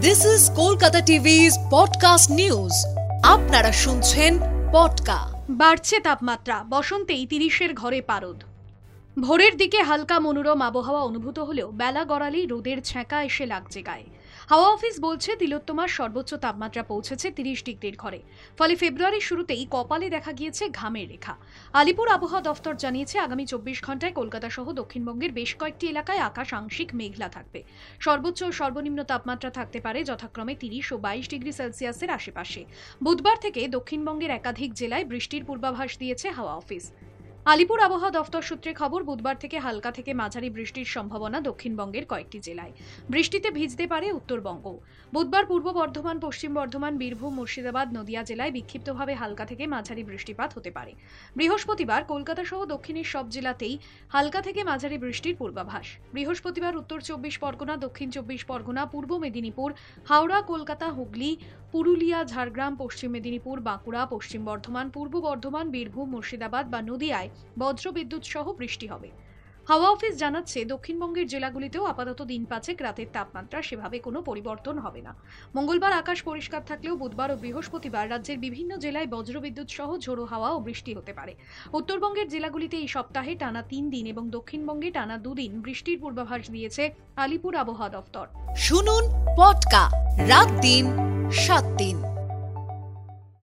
This is Kolkata TV's podcast news. আপনারা শুনছেন পডকা। বাড়ছে তাপমাত্রা, বসন্তেই 30-এর ঘরে পারদ। ভোরের দিকে হালকা মনোরম আবহাওয়া অনুভূত হলেও বেলা গড়ালেই রোদের ছ্যাঁকা এসে লাগছে গায়ে। হাওয়া অফিস বলছে তিলোত্তমার সর্বোচ্চ তাপমাত্রা পৌঁছেছে 30 ডিগ্রির ঘরে। ফলে ফেব্রুয়ারির শুরুতেই কপালে দেখা গিয়েছে ঘামের রেখা। আলিপুর আবহাওয়া দফতর জানিয়েছে আগামী 24 ঘন্টায় কলকাতা সহ দক্ষিণবঙ্গের বেশ কয়েকটি এলাকায় আকাশ আংশিক মেঘলা থাকবে। সর্বোচ্চ ও সর্বনিম্ন তাপমাত্রা থাকতে পারে যথাক্রমে 30 ও 22 ডিগ্রি সেলসিয়াসের আশেপাশে। বুধবার থেকে দক্ষিণবঙ্গের একাধিক জেলায় বৃষ্টির পূর্বাভাস দিয়েছে হাওয়া অফিস। আলিপুর আবহাওয়া দফতর সূত্রে খবর, বুধবার থেকে হালকা থেকে মাঝারি বৃষ্টির সম্ভাবনা দক্ষিণবঙ্গের কয়েকটি জেলায়। বৃষ্টিতে ভিজতে পারে উত্তরবঙ্গ। বুধবার পূর্ব বর্ধমান, পশ্চিম বর্ধমান, বীরভূম, মুর্শিদাবাদ, নদিয়া জেলায় বিক্ষিপ্তভাবে হালকা থেকে মাঝারি বৃষ্টিপাত হতে পারে। বৃহস্পতিবার কলকাতা সহ দক্ষিণের সব জেলাতেই হালকা থেকে মাঝারি বৃষ্টির পূর্বাভাস। বৃহস্পতিবার উত্তর 24 পরগনা, দক্ষিণ 24 পরগনা, পূর্ব মেদিনীপুর, হাওড়া, কলকাতা, হুগলি, পুরুলিয়া, ঝাড়গ্রাম, পশ্চিম মেদিনীপুর, বাঁকুড়া, পশ্চিম বর্ধমান, পূর্ব বর্ধমান, বীরভূম, মুর্শিদাবাদ বা নদিয়ায় বজ্রবিদ্যুৎ সহ বৃষ্টি হবে। হাওয়া অফিস জানাচ্ছে দক্ষিণবঙ্গের জেলাগুলিতেও আপাতত দিন পাঁচেক রাতের তাপমাত্রা সেভাবে কোনো পরিবর্তন হবে না। মঙ্গলবার আকাশ পরিষ্কার থাকলেও বুধবার ও বৃহস্পতিবার রাজ্যের বিভিন্ন জেলায় বজ্রবিদ্যুৎ সহ ঝোড়ো হাওয়া ও বৃষ্টি হতে পারে। উত্তরবঙ্গের জেলাগুলিতে এই সপ্তাহে টানা 3 দিন এবং দক্ষিণবঙ্গে টানা 2 দিন বৃষ্টির পূর্বাভাস দিয়েছে আলিপুর আবহাওয়া দফতর। শুনুন পডকা, রাত দিন 7 দিন।